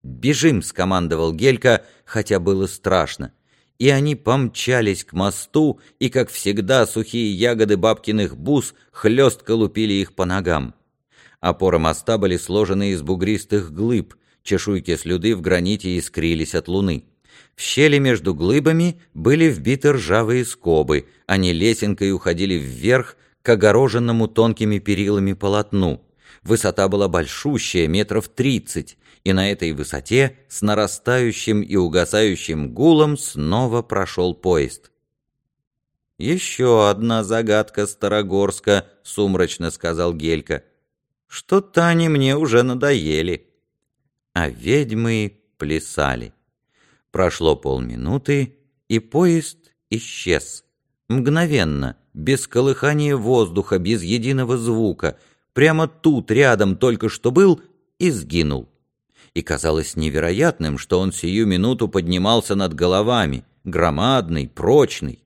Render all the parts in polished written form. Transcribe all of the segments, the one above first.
«Бежим!» — скомандовал Гелька, хотя было страшно. И они помчались к мосту, и, как всегда, сухие ягоды бабкиных бус хлестко лупили их по ногам. Опоры моста были сложены из бугристых глыб, чешуйки слюды в граните искрились от луны. В щели между глыбами были вбиты ржавые скобы, они лесенкой уходили вверх к огороженному тонкими перилами полотну. Высота была большущая, 30 метров, и на этой высоте с нарастающим и угасающим гулом снова прошел поезд. «Еще одна загадка Старогорска», — сумрачно сказал Гелька. «Что-то они мне уже надоели». А ведьмы плясали. Прошло полминуты, и поезд исчез. Мгновенно, без колыхания воздуха, без единого звука, прямо тут, рядом только что был, и сгинул. И казалось невероятным, что он сию минуту поднимался над головами, громадный, прочный.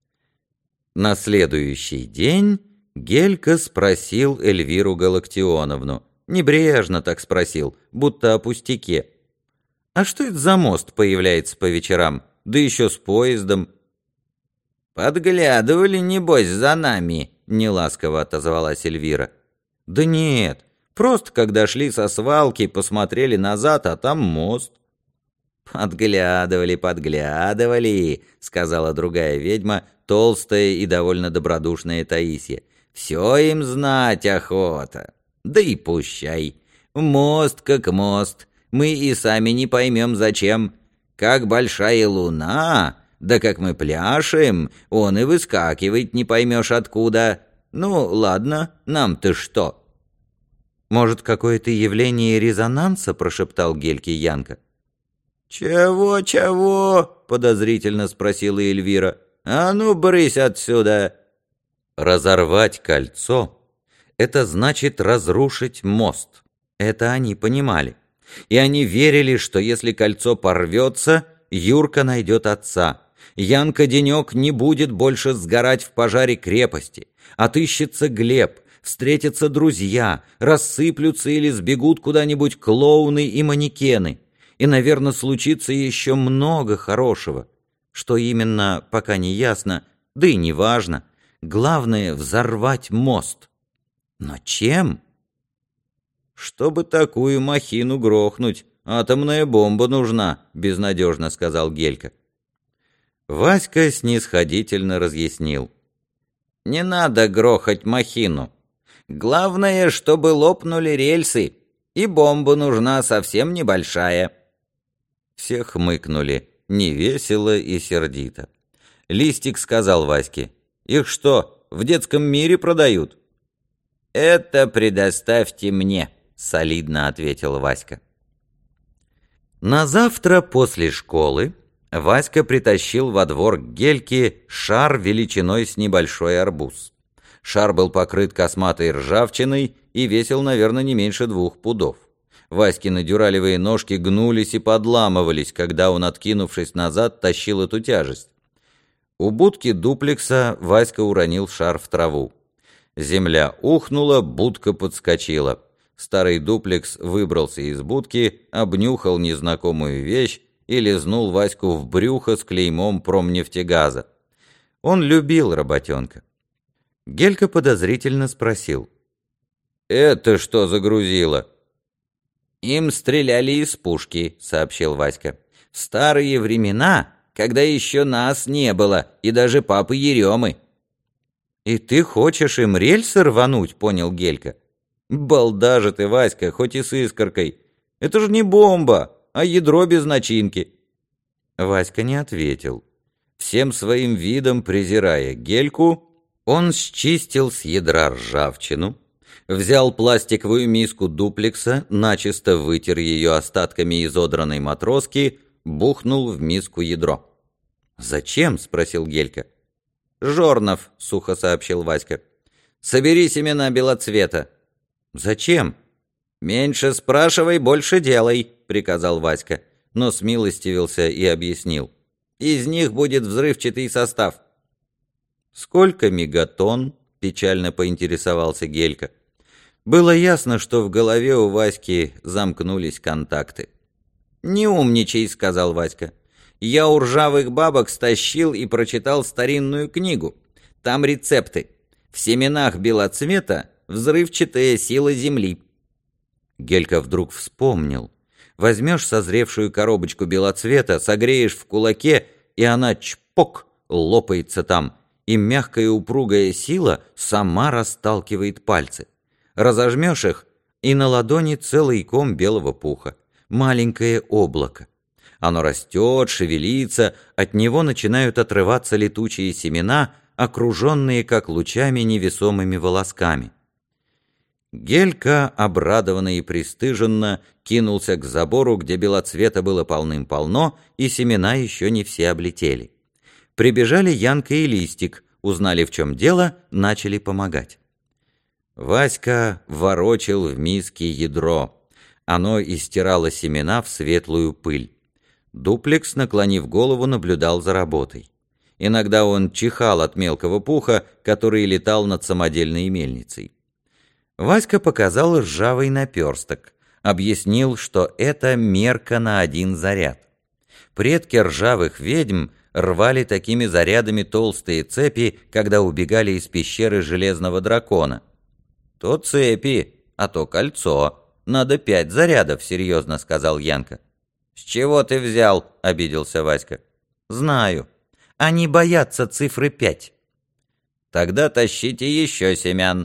На следующий день Гелька спросил Эльвиру Галактионовну. Небрежно так спросил, будто о пустяке. «А что это за мост появляется по вечерам, да еще с поездом?» «Подглядывали, небось, за нами», — неласково отозвалась Эльвира. «Да нет, просто когда шли со свалки, посмотрели назад, а там мост». «Подглядывали, подглядывали», — сказала другая ведьма, толстая и довольно добродушная Таисия. «Все им знать охота. Да и пущай. Мост как мост. Мы и сами не поймем, зачем. Как большая луна, да как мы пляшем, он и выскакивает не поймешь откуда. Ну, ладно, нам-то что?» «Может, какое-то явление резонанса?» — прошептал Гельке Янка. «Чего?» — подозрительно спросила Эльвира. «А ну, брысь отсюда!» Разорвать кольцо — это значит разрушить мост. Это они понимали. И они верили, что если кольцо порвется, Юрка найдет отца. Янка-денек не будет больше сгорать в пожаре крепости. Отыщется Глеб, встретятся друзья, рассыплются или сбегут куда-нибудь клоуны и манекены. И, наверное, случится еще много хорошего. Что именно, пока не ясно, да и не важно. Главное — взорвать мост. Но чем? «Чтобы такую махину грохнуть, атомная бомба нужна», — безнадежно сказал Гелька. Васька снисходительно разъяснил. «Не надо грохать махину. Главное, чтобы лопнули рельсы, и бомба нужна совсем небольшая». Все хмыкнули, невесело и сердито. Листик сказал Ваське: «Их что, в детском мире продают?» «Это предоставьте мне», — солидно ответил Васька. На завтра после школы Васька притащил во двор к Гельке шар величиной с небольшой арбуз. Шар был покрыт косматой ржавчиной и весил, наверное, не меньше 2 пудов. Васькины дюралевые ножки гнулись и подламывались, когда он, откинувшись назад, тащил эту тяжесть. У будки дуплекса Васька уронил шар в траву. Земля ухнула, будка подскочила. Старый дуплекс выбрался из будки, обнюхал незнакомую вещь и лизнул Ваську в брюхо с клеймом промнефтегаза. Он любил работенка. Гелька подозрительно спросил: «Это что за грузило?» «Им стреляли из пушки», — сообщил Васька. «В старые времена, когда еще нас не было, и даже папы Еремы». «И ты хочешь им рельсы рвануть?» — понял Гелька. «Балда же ты, Васька, хоть и с искоркой. Это же не бомба, а ядро без начинки». Васька не ответил. Всем своим видом презирая Гельку, он счистил с ядра ржавчину, взял пластиковую миску дуплекса, начисто вытер ее остатками изодранной матроски, бухнул в миску ядро. «Зачем?» — спросил Гелька. «Жорнов», — сухо сообщил Васька. «Собери семена белоцвета». «Зачем?» «Меньше спрашивай, больше делай», — приказал Васька, но смилостивился и объяснил. «Из них будет взрывчатый состав». «Сколько мегатонн?» — печально поинтересовался Гелька. Было ясно, что в голове у Васьки замкнулись контакты. «Не умничай», — сказал Васька. «Я у ржавых бабок стащил и прочитал старинную книгу. Там рецепты. В семенах белоцвета взрывчатая сила земли». Гелька вдруг вспомнил. Возьмешь созревшую коробочку белоцвета, согреешь в кулаке, и она чпок лопается там, и мягкая упругая сила сама расталкивает пальцы. Разожмешь их, и на ладони целый ком белого пуха, маленькое облако. Оно растет, шевелится, от него начинают отрываться летучие семена, окруженные как лучами невесомыми волосками. Гелька, обрадованно и пристыженно, кинулся к забору, где белоцвета было полным-полно, и семена еще не все облетели. Прибежали Янка и Листик, узнали, в чем дело, начали помогать. Васька ворочил в миске ядро. Оно истирало семена в светлую пыль. Дуплекс, наклонив голову, наблюдал за работой. Иногда он чихал от мелкого пуха, который летал над самодельной мельницей. Васька показал ржавый наперсток, объяснил, что это мерка на 1 заряд. Предки ржавых ведьм рвали такими зарядами толстые цепи, когда убегали из пещеры железного дракона. «То цепи, а то кольцо. Надо 5 зарядов», — серьезно сказал Янка. «С чего ты взял?» — обиделся Васька. «Знаю. Они боятся цифры 5». «Тогда тащите еще семян».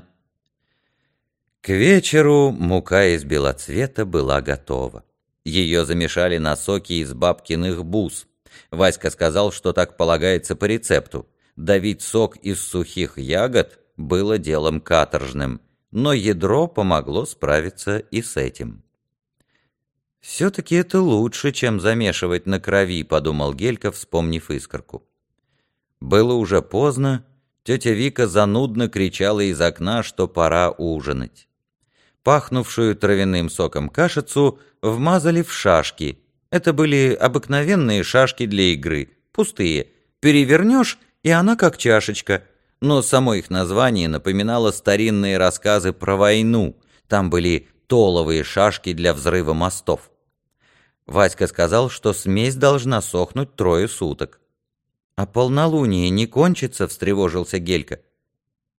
К вечеру мука из белоцвета была готова. Ее замешали на соки из бабкиных бус. Васька сказал, что так полагается по рецепту. Давить сок из сухих ягод было делом каторжным, но ядро помогло справиться и с этим. «Все-таки это лучше, чем замешивать на крови», — подумал Гелька, вспомнив искорку. Было уже поздно, тетя Вика занудно кричала из окна, что пора ужинать. Пахнувшую травяным соком кашицу вмазали в шашки. Это были обыкновенные шашки для игры, пустые. Перевернешь, и она как чашечка. Но само их название напоминало старинные рассказы про войну. Там были толовые шашки для взрыва мостов. Васька сказал, что смесь должна сохнуть 3 суток. «А полнолуние не кончится?» — встревожился Гелька.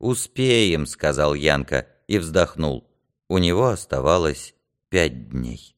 «Успеем», — сказал Янка и вздохнул. У него оставалось 5 дней.